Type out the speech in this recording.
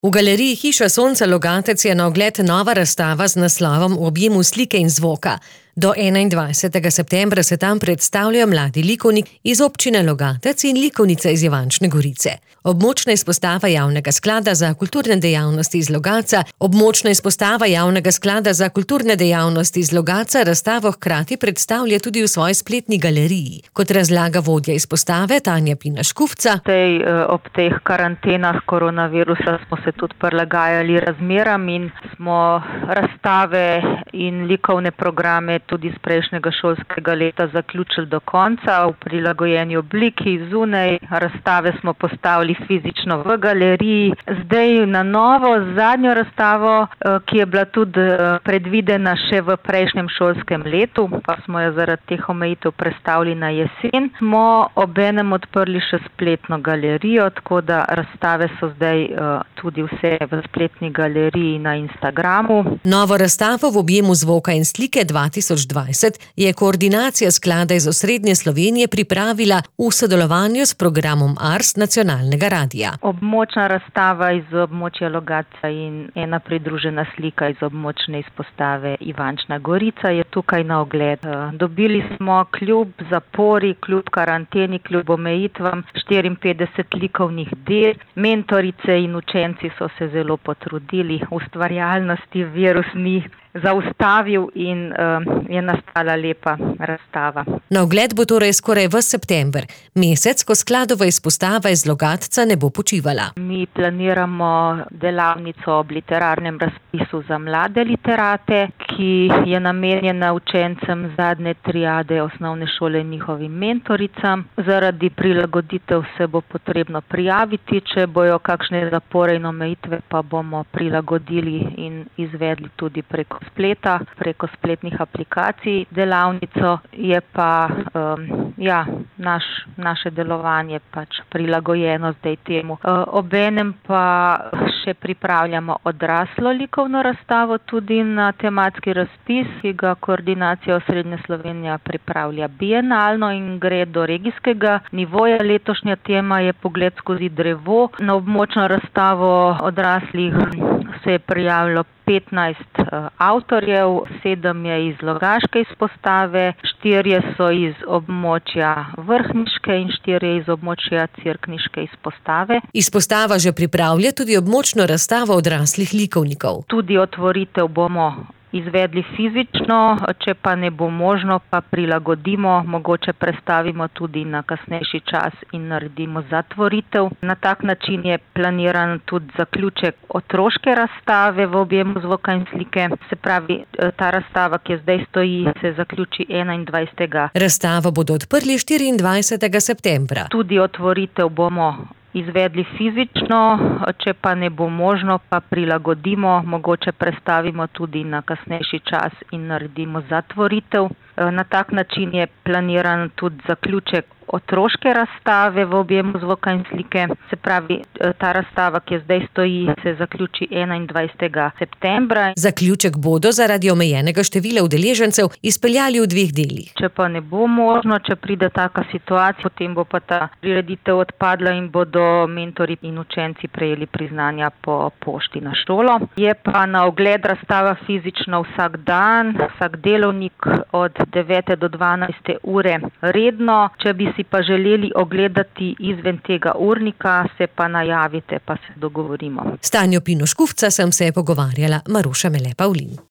V galeriji Hiša Sonca Logatec je na ogled nova razstava z naslovom V objemu slike in zvoka. Do 21. septembra se tam predstavljajo mladi likovnik iz občine Logatec in likovnica iz Ivančne Gorice. Območna izpostava Javnega sklada za kulturne dejavnosti iz Logatca, razstavo hkrati predstavlja tudi v svoji spletni galeriji. Kot razlaga vodja izpostave Tanja Pina Škufca. Ob teh karantenah koronavirusa smo se tudi prilagajali razmeram in smo razstave in likovne programe tudi iz prejšnjega šolskega leta zaključili do konca v prilagojeni obliki zunaj. Razstave smo postavili fizično v galeriji. Zdaj na novo zadnjo razstavo, ki je bila tudi predvidena še v prejšnjem šolskem letu, pa smo jo zaradi teh omejitev prestavili na jesen, smo obenem odprli še spletno galerijo, tako da razstave so zdaj tudi vse v spletni galeriji na Instagramu. Novo razstavo V objemu zvoka in slike 2020 je koordinacija sklada iz osrednje Slovenije pripravila v sodelovanju s programom Ars nacionalnega radia. Območna razstava iz območja Logatca in ena pridružena slika iz območne izpostave Ivančna Gorica je tukaj na ogled. Dobili smo kljub zapori, kljub karanteni, kljub omejitvam 54 likovnih del. Mentorice in učenci so se zelo potrudili, ustvarjalnosti virus ni zaustavil in je nastala lepa razstava. Na ogled bo torej skoraj ves september, mesec, ko skladova izpostava iz Logatca ne bo počivala. Mi planiramo delavnico ob literarnem razpisu za mlade literate, ki je namenjena učencem zadnje triade osnovne šole in njihovim mentoricam. Zaradi prilagoditev se bo potrebno prijaviti, če bojo kakšne zapore in omejitve, pa bomo prilagodili in izvedli tudi preko spleta, preko spletnih aplikacij. Delavnico je pa naše delovanje pač prilagojeno zdaj temu. Obenem pa še pripravljamo odraslo likovno razstavo tudi na tematski razpis, ki ga koordinacija Osrednja Slovenija pripravlja bienalno in gre do regijskega nivoja. Letošnja tema je Pogled skozi drevo. Na območno razstavo odraslih se je prijavilo 15 avtorjev, 7 je iz logaške izpostave, 4 so iz območja vrhniške in 4 iz območja cerkniške izpostave. Izpostava že pripravlja tudi območno razstavo odraslih likovnikov. Tudi otvoritev bomo izvedli fizično, če pa ne bo možno, pa prilagodimo, mogoče prestavimo tudi na kasnejši čas in naredimo zatvoritev. Na tak način je planiran tudi zaključek otroške razstave V objemu zvoka in slike. Se pravi, ta razstava, ki zdaj stoji, se zaključi 21. Razstavo bodo odprli 24. septembra. Tudi otvoritev bomo izvedli fizično, če pa ne bo možno, pa prilagodimo, mogoče prestavimo tudi na kasnejši čas in naredimo zatvoritev. Na tak način je planiran tudi zaključek otroške razstave V objemu zvoka in slike. Se pravi, ta razstava, ki zdaj stoji, se zaključi 21. septembra. Zaključek bodo zaradi omejenega števila udeležencev izpeljali v 2 delih. Če pa ne bo možno, če pride taka situacija, potem bo pa ta prireditev odpadla in bodo mentori in učenci prejeli priznanja po pošti na šolo. Je pa na ogled razstava fizično vsak dan, vsak delovnik od 9. do 12. ure redno. Če bi si pa želeli ogledati izven tega urnika, se pa najavite, pa se dogovorimo. S Tanjo Pino Škufca sem se pogovarjala, Maruša Mele Pavlin.